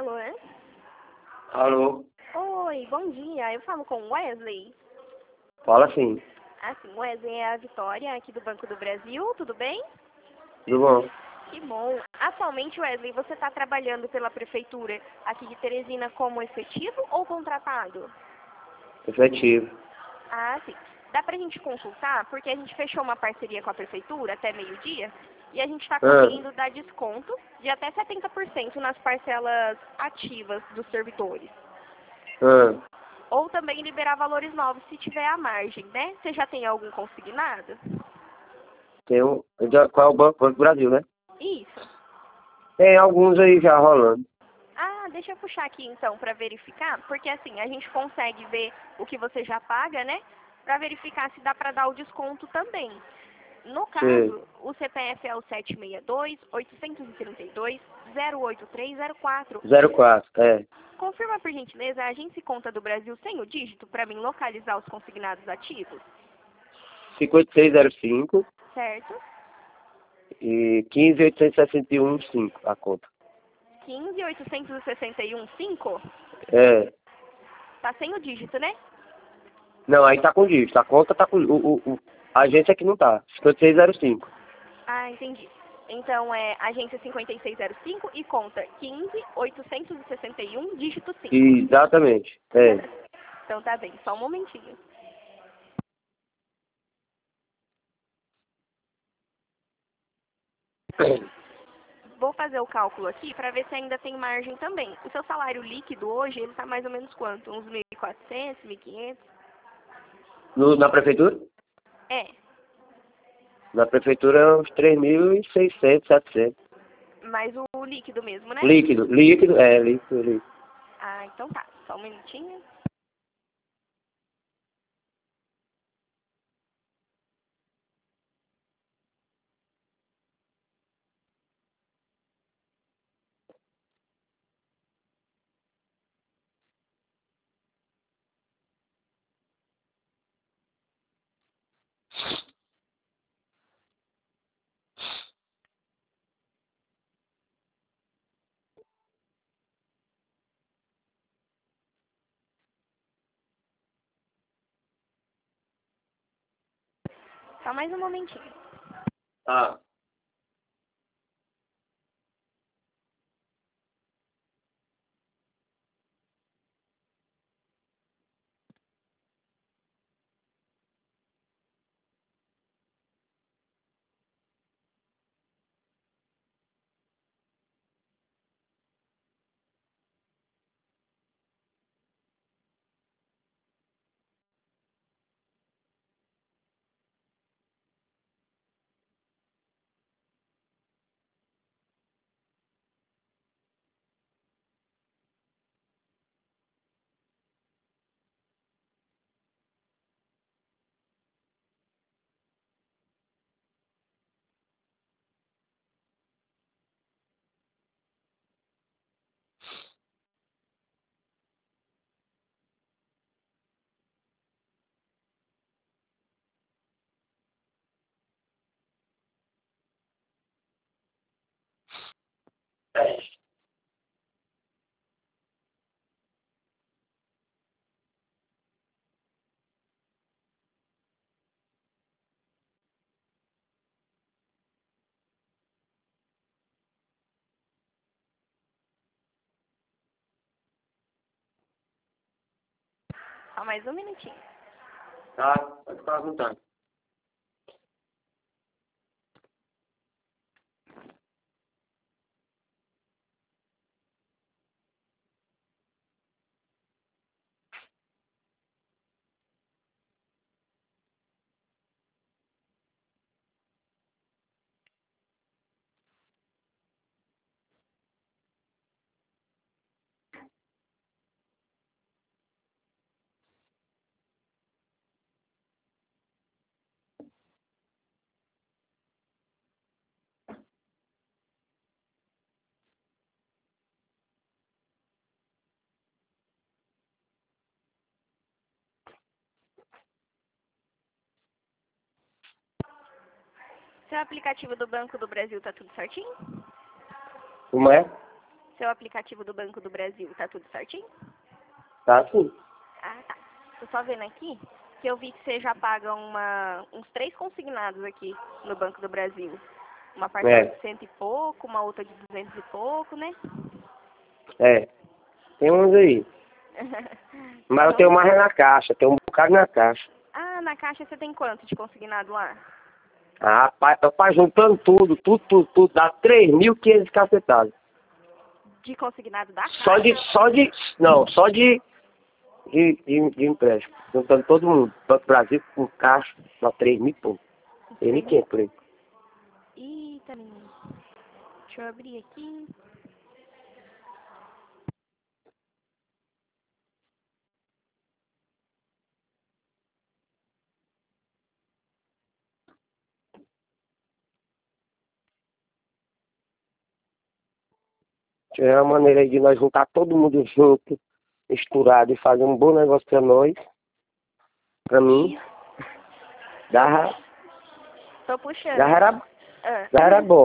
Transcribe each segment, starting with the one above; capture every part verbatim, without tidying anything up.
Alô? Alô? Oi, bom dia. Eu falo com Wesley. Fala sim. Ah, sim. Wesley é a Vitória, aqui do Banco do Brasil. Tudo bem? Tudo bom? Que bom. Atualmente, Wesley, você está trabalhando pela Prefeitura aqui de Teresina como efetivo ou contratado? Efetivo. Ah, sim. Dá pra gente consultar, porque a gente fechou uma parceria com a Prefeitura até meio-dia e a gente está Ah, conseguindo dar desconto de até setenta por cento nas parcelas ativas dos servidores. ah. Ou também liberar valores novos se tiver à margem, né? Você já tem algum consignado? Tem um. já- Qual é o Banco? Banco do Brasil, né? Isso. Tem alguns aí já rolando. Ah, deixa eu puxar aqui então para verificar, porque assim a gente consegue ver o que você já paga, né? Para verificar se dá para dar o desconto também. No Sei. caso, o C P F é o sete seis dois, oito três dois, zero oito três zero quatro. zero quatro, é. Confirma por gentileza a agência e conta do Brasil sem o dígito para mim localizar os consignados ativos, cinquenta e seis zero cinco certo? e quinze oitocentos e sessenta e um cinco a conta. quinze oitocentos e sessenta e um cinco. É. Tá sem o dígito, né? Não, aí tá com dígito. A conta tá com. O, o, o, a agência aqui não tá. cinquenta e seis zero cinco. Ah, entendi. Então é agência cinquenta e seis zero cinco e conta quinze oitocentos e sessenta e um, dígito cinco. Exatamente. É. Então tá bem, só um momentinho. Vou fazer o cálculo aqui para ver se ainda tem margem também. O seu salário líquido hoje, ele tá mais ou menos quanto? Uns mil e quatrocentos, mil e quinhentos? No, na prefeitura? É, Na prefeitura uns três mil e seiscentos, setecentos. mas o líquido mesmo, né? Líquido, líquido, é, líquido, líquido. Ah, então tá. Só um minutinho. Só mais um momentinho. Ah. Só mais um minutinho. Tá, pode ficar à vontade. Seu aplicativo do Banco do Brasil tá tudo certinho? Como é? Seu aplicativo do Banco do Brasil, tá tudo certinho? Tá sim. Ah, tá. Tô só vendo aqui que eu vi que você já paga uma, uns três consignados aqui no Banco do Brasil. Uma parcela É, de cento e pouco, uma outra de duzentos e pouco, né? é. Tem uns aí. Mas eu tenho Então, mais na caixa, tem um bocado na caixa. ah, na caixa você tem quanto de consignado lá? Ah, rapaz, rapaz, juntando tudo, tudo, tudo, tudo, dá três mil e quinhentos cacetados. De consignado da Só caixa? de, só de, não, só de, de, de, de empréstimo. Juntando todo mundo. Banco Brasil com caixa, dá três mil e pouco. três mil e quinhentos por aí. Eita, menino. Deixa eu abrir aqui. Tiver uma maneira aí de nós juntar todo mundo junto, misturado e fazer um bom negócio pra nós, pra mim, dá, Tô puxando já aqui. era, Ah. já era bom.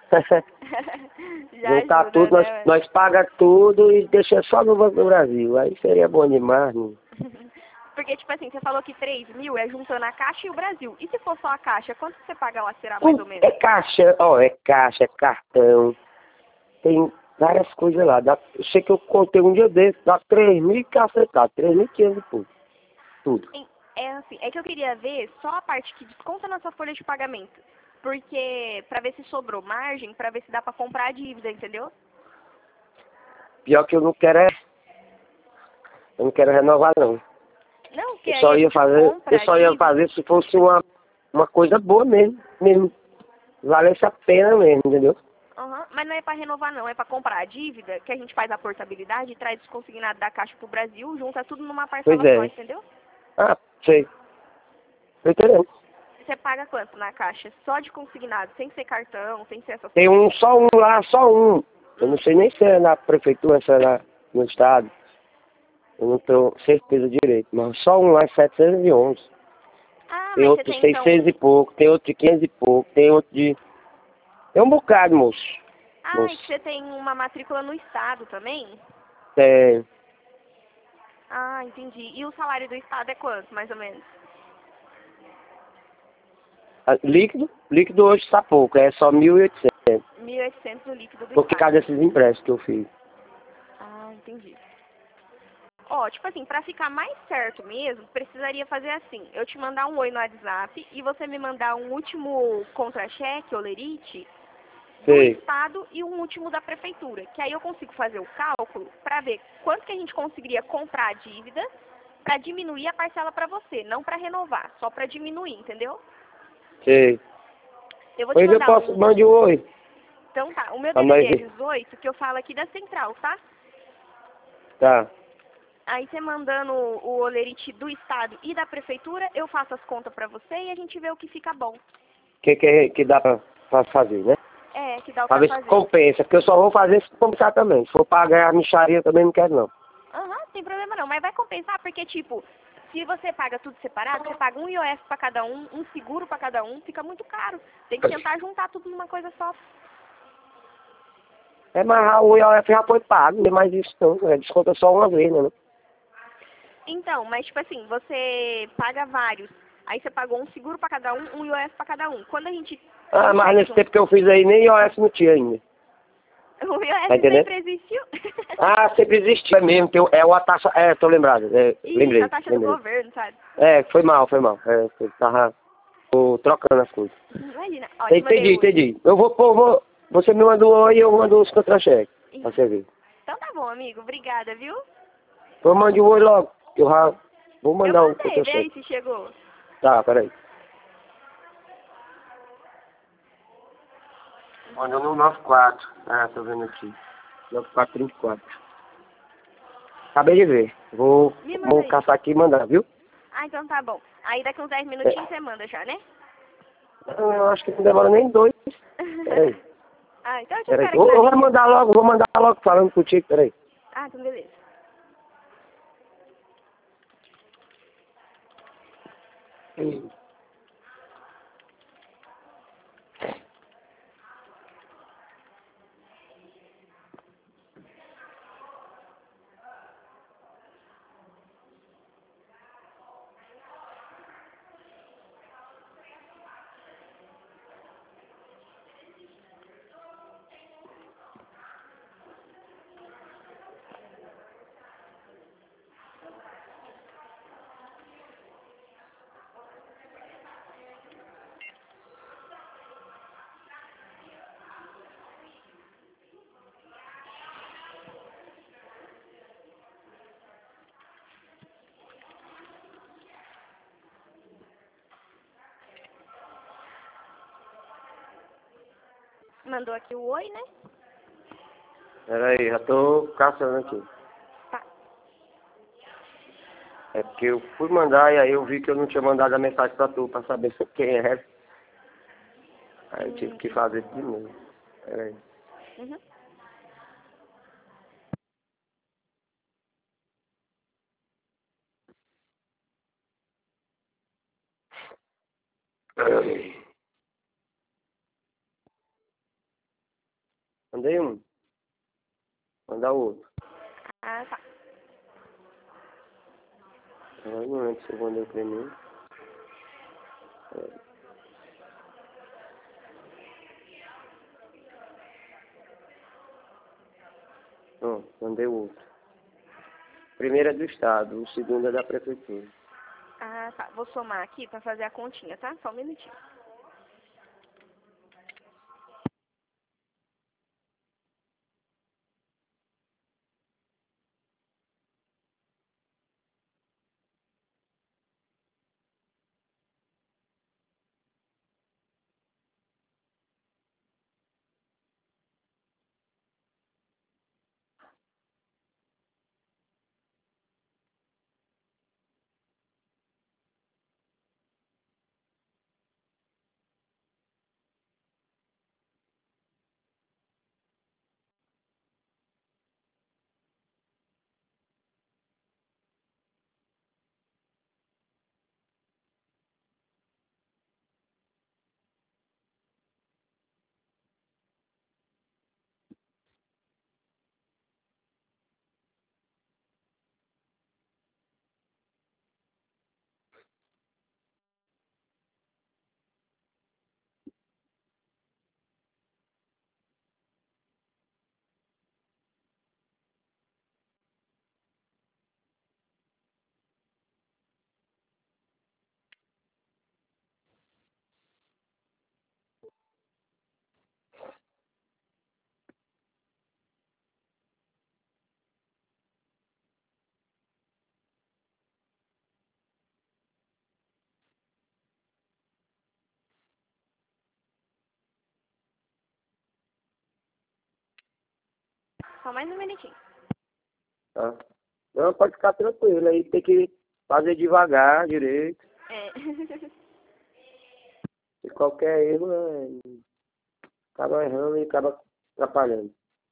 Já Juntar ajuda, tudo, nós, né? nós paga tudo e deixa só no Banco do Brasil. Aí seria bom demais, né? Porque, tipo assim, você falou que três mil é juntando a caixa e o Brasil. E se for só a caixa, quanto que você paga lá, será mais Hum, ou menos? É caixa, ó, é caixa, é cartão, tem várias coisas lá. Dá, eu sei que eu contei um dia desse, dá três mil cacetados, três mil e quinhentos e pouco, tudo. Em- É assim, é que eu queria ver só a parte que desconta na sua folha de pagamento. Porque, pra ver se sobrou margem, pra ver se dá pra comprar a dívida, entendeu? Pior que eu não quero é, eu não quero renovar não. Não, que Eu aí só a ia gente fazer, eu compra a só ia dívida. fazer se fosse uma, uma coisa boa mesmo, mesmo. Valesse a pena mesmo, entendeu? Aham, mas não é pra renovar não, é pra comprar a dívida, que a gente faz a portabilidade, traz os consignados da caixa pro Brasil, junta tudo numa Pois parcela só, é. entendeu? Ah, sei. Tô entendendo. Você paga quanto na caixa? Só de consignado, sem ser cartão, sem ser essas Tem coisas. um, só um lá, só um. Eu Hum. não sei nem se é na prefeitura, se é lá no estado. Eu não tenho certeza direito. Mas só um lá é setecentos e onze. Ah, Tem mas você outro de tem seiscentos e então... pouco, tem outro de quinhentos e pouco, tem outro de... Tem um bocado, moço. Ah, e que Moço. você tem uma matrícula no estado também? É, Ah, entendi. E o salário do estado é quanto, mais ou menos? a- líquido, líquido hoje está pouco, é só mil e oitocentos. mil e oitocentos o líquido do Por causa estado. desses empréstimos que eu fiz. Ah, entendi. Ó, tipo assim, pra ficar mais certo mesmo, precisaria fazer assim. Eu te mandar um oi no WhatsApp e você me mandar um último contra-cheque, ou lerite, do Sei, estado e um último da prefeitura. Que aí eu consigo fazer o cálculo pra ver quanto que a gente conseguiria comprar a dívida pra diminuir a parcela pra você, não pra renovar, só pra diminuir, entendeu? sei. Eu vou te Pois eu mandar posso, um... mande um oi. Então tá, o meu Pra D V D nós é ver. dezoito, que eu falo aqui da central, tá? Tá. Aí você mandando o olerite do estado e da prefeitura, eu faço as contas pra você e a gente vê o que fica bom. O que, que, é- que dá pra, pra fazer, né? É, que dá Pra pra ver se fazer. compensa, porque eu só vou fazer se compensar também. Se for pagar a micharia, eu também não quero, não. Aham, sem problema não, mas vai compensar porque, tipo, se você paga tudo separado, você paga um I O F pra cada um, um seguro pra cada um, fica muito caro. Tem que tentar juntar tudo numa coisa só. É, mas o I O F já foi pago, não é mais isso não. É, desconta só uma vez, né? Então, mas tipo assim, você paga vários. Aí você pagou um seguro pra cada um, um I O F pra cada um. Quando a gente Ah, mas consegue nesse juntar... tempo que eu fiz aí, nem I O F não tinha ainda. O Tá I O F entendendo? sempre existiu. Ah, sempre existiu. É mesmo, tem, o- é uma taxa... É, tô lembrado. É, Isso, a lembrei, taxa do lembrei. governo, sabe? É, foi mal, foi mal. É, eu tava tô trocando as coisas. Imagina, ó, te mandei Entendi, o... entendi. Eu vou, pô, vou... Você me manda um oi e eu mando os contra-cheques. Pra você ver. Então tá bom, amigo. Obrigada, viu? Eu mando um oi logo. Eu já vou Eu mandar o mandei, vê aí contra-cheque. se chegou. Tá, peraí. Mandou no nove quatro. Ah, tô vendo aqui. nove quatro trinta e quatro. Acabei de ver. Vou, Me manda vou aí. caçar aqui e mandar, viu? Ah, então tá bom. Aí daqui uns dez É, minutinhos você manda já, né? eu acho que não demora nem dois. Peraí, Ah, então eu te peraí. espero Eu, aqui na eu vou linha. mandar logo, vou mandar logo falando contigo, peraí. Ah, então beleza. Hum. Mandou aqui o oi, né? Pera aí, já tô caçando aqui. Tá. É porque eu fui mandar e aí eu vi que eu não tinha mandado a mensagem pra tu, pra saber quem é. Aí eu tive Hum, que fazer de novo. Pera aí. uhum. Mandei um. Mandar o outro. Ah, tá. Eu não lembro se eu mandei pra mim. É. Não, mandei o outro. Primeiro é do Estado, o segundo é da Prefeitura. Ah, tá. Vou somar aqui pra fazer a continha, tá? Só um minutinho. Só mais um minutinho. Tá? Não, pode ficar tranquilo. Aí tem que fazer devagar, direito. É. E qualquer erro, é... acaba errando e acaba atrapalhando.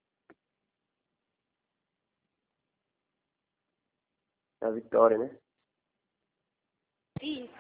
A vitória, né? Isso.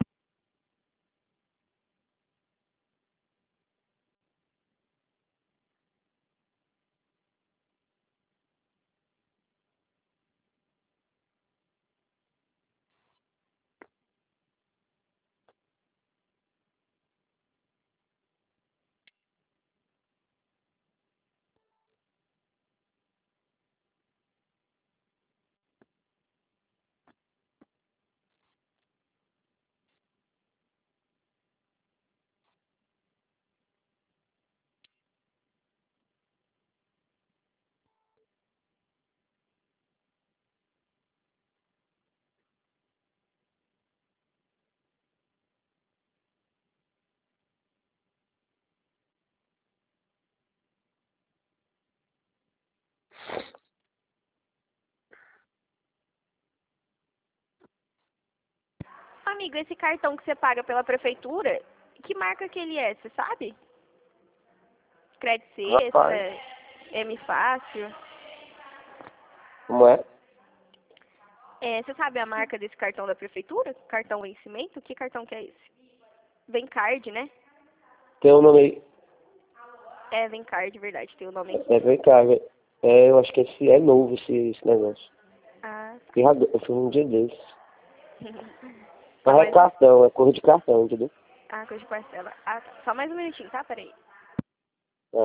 Amigo, esse cartão que você paga pela prefeitura, que marca que ele é, você sabe? Crédito Rapaz, Extra, M Fácil. como é? É, você sabe a marca desse cartão da prefeitura? Cartão vencimento? Que cartão que é esse? Vencard, né? Tem um nome aí. É, Vencard, verdade, tem o nome aqui. É, vem cá, velho. É, eu acho que esse é novo, esse, esse negócio. Ah, Eu já- eu fiz um dia desses. tá. Só Mas é mais um. cartão, é cor de cartão, entendeu? Ah, coisa de parcela. Ah, tá. Só mais um minutinho, tá? Peraí. É.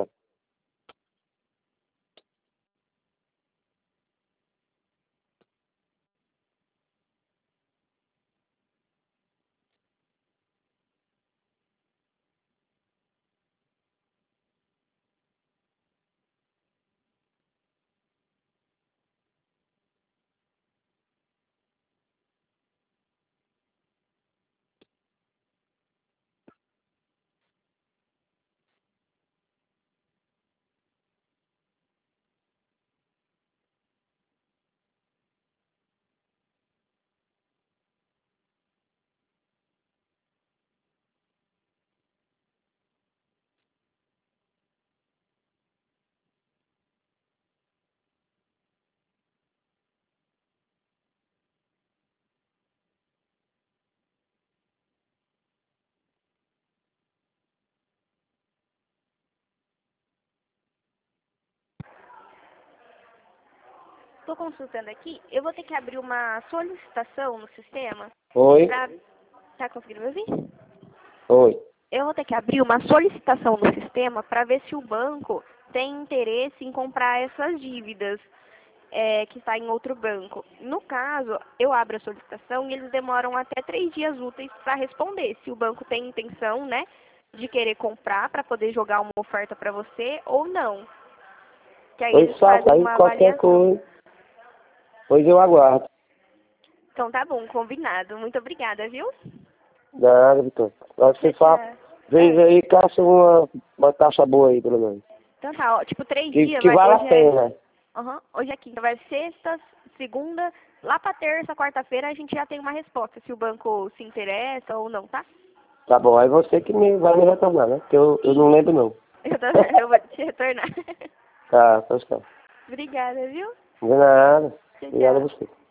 tô consultando aqui, eu vou ter que abrir uma solicitação no sistema. Oi? Pra... Tá conseguindo me ouvir? Oi. Eu vou ter que abrir uma solicitação no sistema para ver se o banco tem interesse em comprar essas dívidas é, que está em outro banco. No caso, eu abro a solicitação e eles demoram até três dias úteis para responder se o banco tem intenção, né, de querer comprar para poder jogar uma oferta para você ou não. Que aí Pois eles faça fazem aí uma qualquer avaliação. coisa. Pois eu aguardo. Então tá bom, combinado. Muito obrigada, viu? Nada, Vitor. Agora você Tchau, fala, tchau. vez Ah, aí, caça uma, uma taxa boa aí, pelo menos. então tá, ó, tipo, três Que, dias, que vai, vale hoje a é, pena. uhum, hoje é quinta, vai sexta, segunda, lá pra terça, quarta-feira a gente já tem uma resposta, se o banco se interessa ou não, tá? Tá bom, aí você que me, vai me retornar, né? Porque eu, eu não Isso, lembro não. eu, tô, eu vou te retornar. Tá, pois tá. Obrigada, viu? De nada. Tchau, Obrigado a tchau. você.